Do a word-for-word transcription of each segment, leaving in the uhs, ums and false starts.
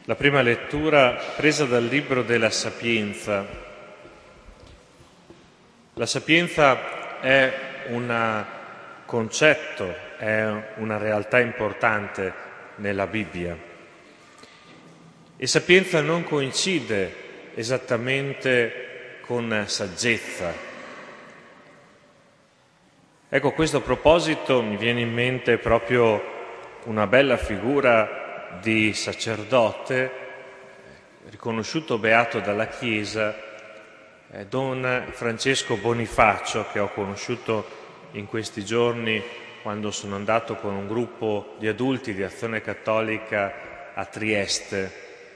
La prima lettura presa dal libro della Sapienza. La sapienza è un concetto, è una realtà importante nella Bibbia. E sapienza non coincide esattamente con saggezza. Ecco, a questo proposito mi viene in mente proprio una bella figura di sacerdote, riconosciuto beato dalla Chiesa, eh, Don Francesco Bonifacio, che ho conosciuto in questi giorni quando sono andato con un gruppo di adulti di Azione Cattolica a Trieste.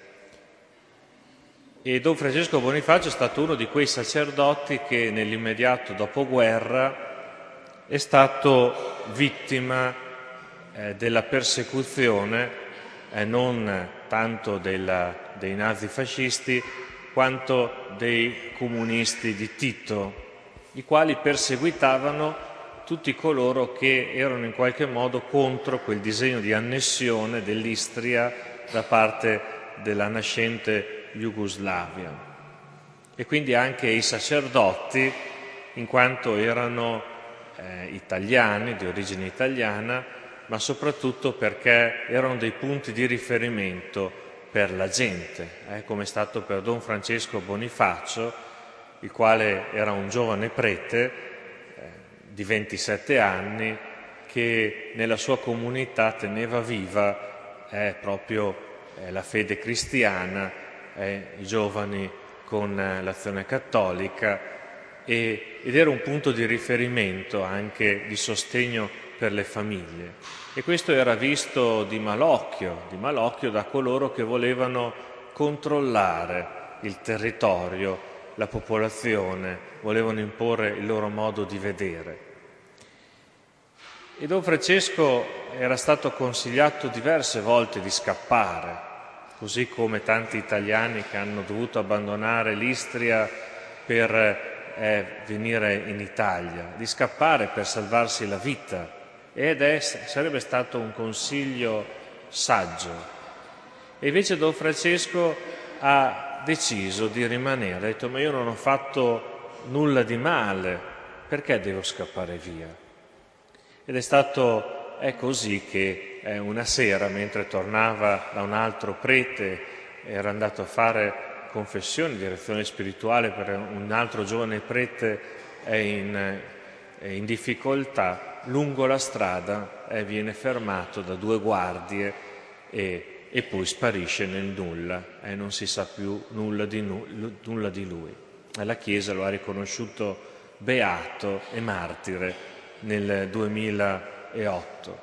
E Don Francesco Bonifacio è stato uno di quei sacerdoti che nell'immediato dopoguerra è stato vittima eh, della persecuzione eh, non tanto della, dei nazifascisti quanto dei comunisti di Tito, i quali perseguitavano tutti coloro che erano in qualche modo contro quel disegno di annessione dell'Istria da parte della nascente Jugoslavia. E quindi anche i sacerdoti, in quanto erano eh, italiani, di origine italiana, ma soprattutto perché erano dei punti di riferimento per la gente, eh, come è stato per Don Francesco Bonifacio, il quale era un giovane prete eh, di ventisette anni che nella sua comunità teneva viva eh, proprio eh, la fede cristiana, eh, i giovani con eh, l'Azione Cattolica e, ed era un punto di riferimento anche di sostegno per le famiglie. E questo era visto di malocchio, di malocchio da coloro che volevano controllare il territorio, la popolazione, volevano imporre il loro modo di vedere. E Don Francesco era stato consigliato diverse volte di scappare, così come tanti italiani che hanno dovuto abbandonare l'Istria per eh, venire in Italia, di scappare per salvarsi la vita. Ed è, sarebbe stato un consiglio saggio. E invece Don Francesco ha deciso di rimanere, ha detto: ma io non ho fatto nulla di male, perché devo scappare via? Ed è stato è così che eh, una sera, mentre tornava da un altro prete, era andato a fare confessione, direzione spirituale per un altro giovane prete è in, è in difficoltà, lungo la strada eh, viene fermato da due guardie e, e poi sparisce nel nulla e eh, non si sa più nulla di, nu- nulla di lui. E la Chiesa lo ha riconosciuto beato e martire nel duemilaotto.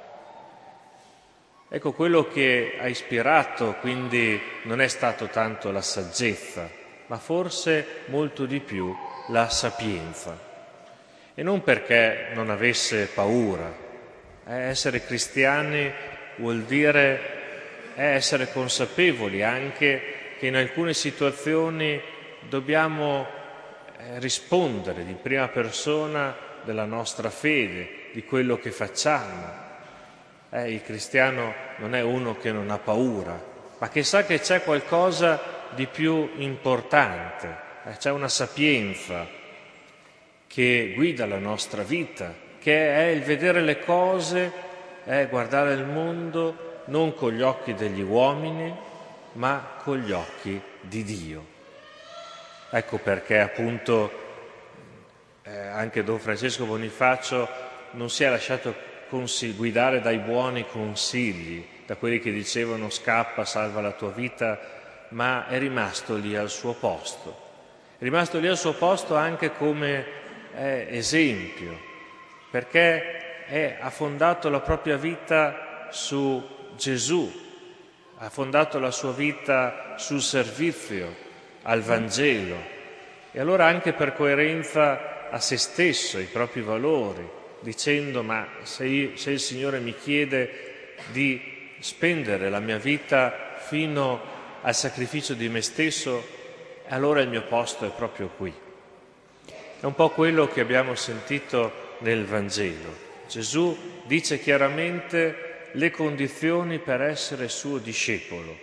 Ecco, quello che ha ispirato quindi non è stato tanto la saggezza, ma forse molto di più la sapienza. E non perché non avesse paura. Eh, essere cristiani vuol dire eh, essere consapevoli anche che in alcune situazioni dobbiamo eh, rispondere di prima persona della nostra fede, di quello che facciamo. Eh, il cristiano non è uno che non ha paura, ma che sa che c'è qualcosa di più importante, eh, c'è una sapienza che guida la nostra vita, che è il vedere le cose, è guardare il mondo non con gli occhi degli uomini, ma con gli occhi di Dio. Ecco perché appunto eh, anche Don Francesco Bonifacio non si è lasciato consigli, guidare dai buoni consigli, da quelli che dicevano scappa, salva la tua vita, ma è rimasto lì al suo posto. È rimasto lì al suo posto anche come è esempio, perché è, ha fondato la propria vita su Gesù, ha fondato la sua vita sul servizio, al Vangelo, e allora anche per coerenza a se stesso, ai propri valori, dicendo: ma se, io, se il Signore mi chiede di spendere la mia vita fino al sacrificio di me stesso, allora il mio posto è proprio qui. È un po' quello che abbiamo sentito nel Vangelo. Gesù dice chiaramente le condizioni per essere suo discepolo: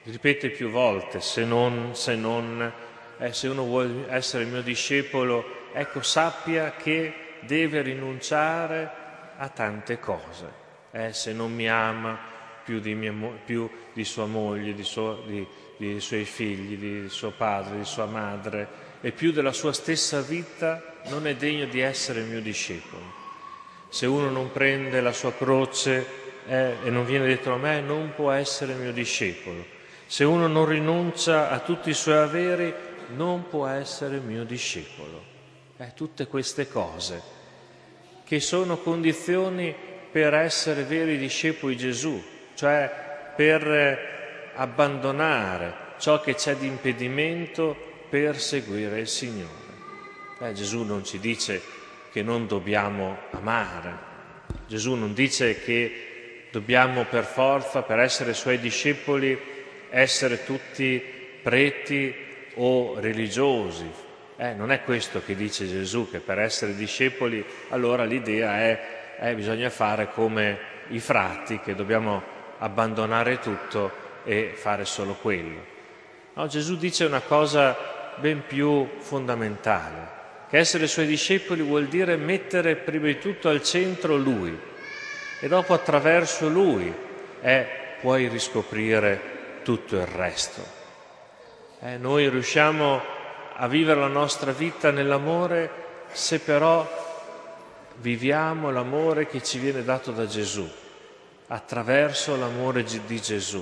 ripete più volte, se non, se non, eh, se uno vuole essere il mio discepolo, ecco, sappia che deve rinunciare a tante cose. Eh, se non mi ama più di, mia, più di sua moglie, di, suo, di, di suoi figli, di suo padre, di sua madre, e più della sua stessa vita, non è degno di essere il mio discepolo. Se uno non prende la sua croce eh, e non viene dietro a me, non può essere il mio discepolo. Se uno non rinuncia a tutti i suoi averi, non può essere il mio discepolo. Eh, tutte queste cose, che sono condizioni per essere veri discepoli di Gesù, cioè per abbandonare ciò che c'è di impedimento per seguire il Signore. Eh, Gesù non ci dice che non dobbiamo amare, Gesù non dice che dobbiamo per forza, per essere Suoi discepoli, essere tutti preti o religiosi. Eh, non è questo che dice Gesù, che per essere discepoli allora l'idea è Eh, bisogna fare come i frati, che dobbiamo abbandonare tutto e fare solo quello. No, Gesù dice una cosa ben più fondamentale, che essere Suoi discepoli vuol dire mettere prima di tutto al centro Lui e dopo attraverso Lui eh, puoi riscoprire tutto il resto. Eh, noi riusciamo a vivere la nostra vita nell'amore se però viviamo l'amore che ci viene dato da Gesù, attraverso l'amore di Gesù.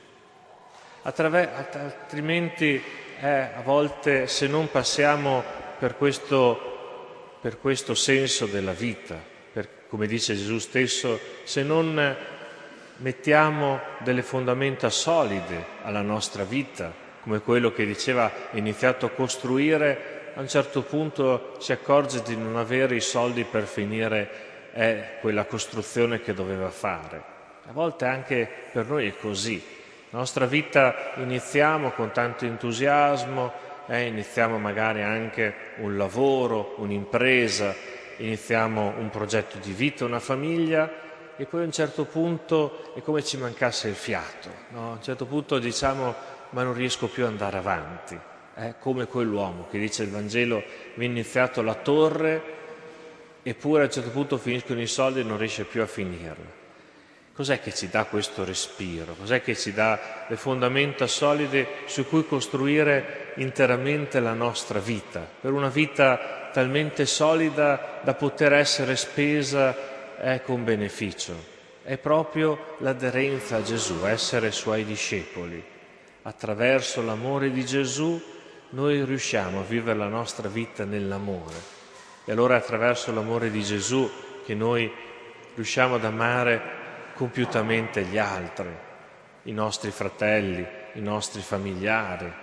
Attraver- altrimenti, eh, a volte, se non passiamo per questo, per questo senso della vita, per, come dice Gesù stesso, se non mettiamo delle fondamenta solide alla nostra vita, come quello che diceva è iniziato a costruire, a un certo punto si accorge di non avere i soldi per finire eh, quella costruzione che doveva fare. A volte anche per noi è così. La nostra vita iniziamo con tanto entusiasmo, eh, iniziamo magari anche un lavoro, un'impresa, iniziamo un progetto di vita, una famiglia, e poi a un certo punto è come ci mancasse il fiato, no? A un certo punto diciamo ma non riesco più ad andare avanti. È come quell'uomo che dice il Vangelo, mi è iniziato la torre eppure a un certo punto finiscono i soldi e non riesce più a finirla. Cos'è che ci dà questo respiro? Cos'è che ci dà le fondamenta solide su cui costruire interamente la nostra vita, per una vita talmente solida da poter essere spesa eh, con beneficio? È proprio l'aderenza a Gesù, essere Suoi discepoli. Attraverso l'amore di Gesù noi riusciamo a vivere la nostra vita nell'amore. E allora è attraverso l'amore di Gesù che noi riusciamo ad amare compiutamente gli altri, i nostri fratelli, i nostri familiari.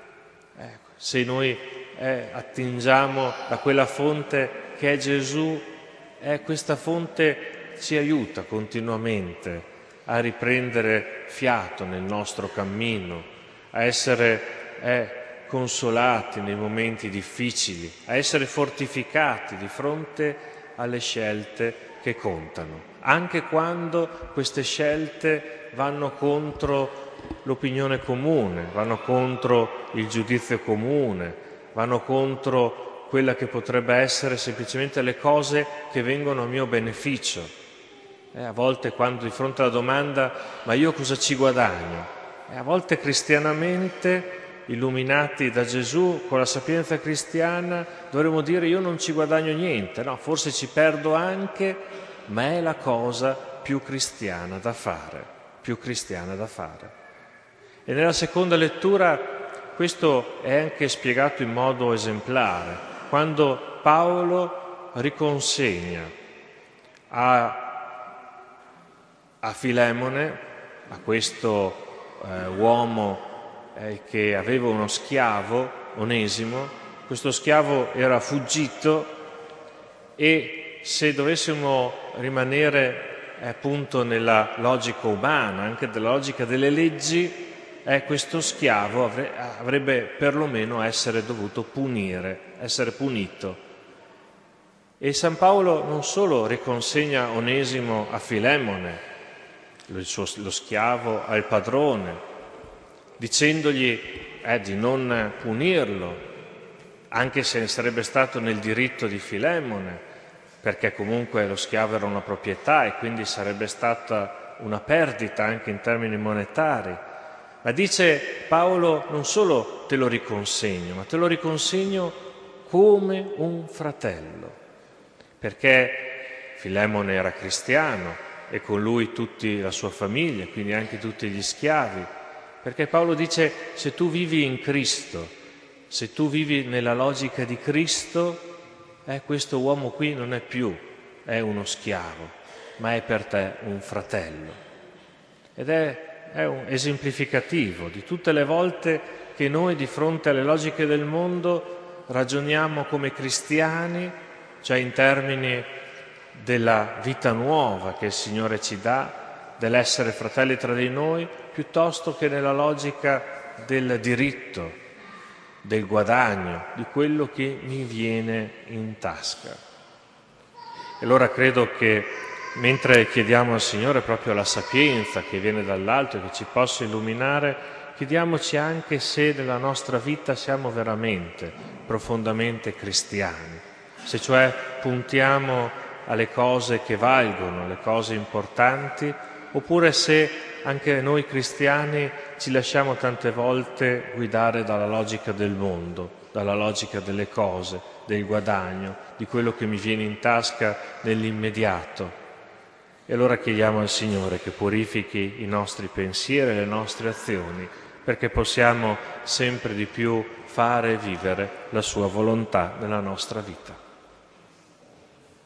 Ecco, se noi eh, attingiamo da quella fonte che è Gesù, eh, questa fonte ci aiuta continuamente a riprendere fiato nel nostro cammino, a essere eh, consolati nei momenti difficili, a essere fortificati di fronte alle scelte che contano, anche quando queste scelte vanno contro l'opinione comune, vanno contro il giudizio comune, vanno contro quella che potrebbe essere semplicemente le cose che vengono a mio beneficio. Eh, a volte quando di fronte alla domanda ma io cosa ci guadagno? Eh, a volte cristianamente, illuminati da Gesù con la sapienza cristiana, dovremmo dire io non ci guadagno niente, no, forse ci perdo anche, ma è la cosa più cristiana da fare, più cristiana da fare. E nella seconda lettura questo è anche spiegato in modo esemplare, quando Paolo riconsegna a, a Filemone, a questo eh, uomo Eh, che aveva uno schiavo, Onesimo. Questo schiavo era fuggito e se dovessimo rimanere eh, appunto nella logica umana, anche della logica delle leggi, eh, questo schiavo avre- avrebbe perlomeno essere dovuto punire, essere punito. E San Paolo non solo riconsegna Onesimo a Filemone, lo, suo, lo schiavo al padrone, dicendogli eh, di non punirlo, anche se sarebbe stato nel diritto di Filemone, perché comunque lo schiavo era una proprietà e quindi sarebbe stata una perdita anche in termini monetari. Ma dice Paolo, non solo te lo riconsegno, ma te lo riconsegno come un fratello, perché Filemone era cristiano e con lui tutta la sua famiglia, quindi anche tutti gli schiavi, perché Paolo dice se tu vivi in Cristo, se tu vivi nella logica di Cristo, eh, questo uomo qui non è più è uno schiavo, ma è per te un fratello. Ed è È un esemplificativo di tutte le volte che noi di fronte alle logiche del mondo ragioniamo come cristiani, cioè in termini della vita nuova che il Signore ci dà, dell'essere fratelli tra di noi, piuttosto che nella logica del diritto, del guadagno, di quello che mi viene in tasca. E allora credo che mentre chiediamo al Signore proprio la sapienza che viene dall'alto e che ci possa illuminare, chiediamoci anche se nella nostra vita siamo veramente profondamente cristiani, se cioè puntiamo alle cose che valgono, alle cose importanti, oppure se anche noi cristiani ci lasciamo tante volte guidare dalla logica del mondo, dalla logica delle cose, del guadagno, di quello che mi viene in tasca nell'immediato. E allora chiediamo al Signore che purifichi i nostri pensieri e le nostre azioni, perché possiamo sempre di più fare e vivere la sua volontà nella nostra vita.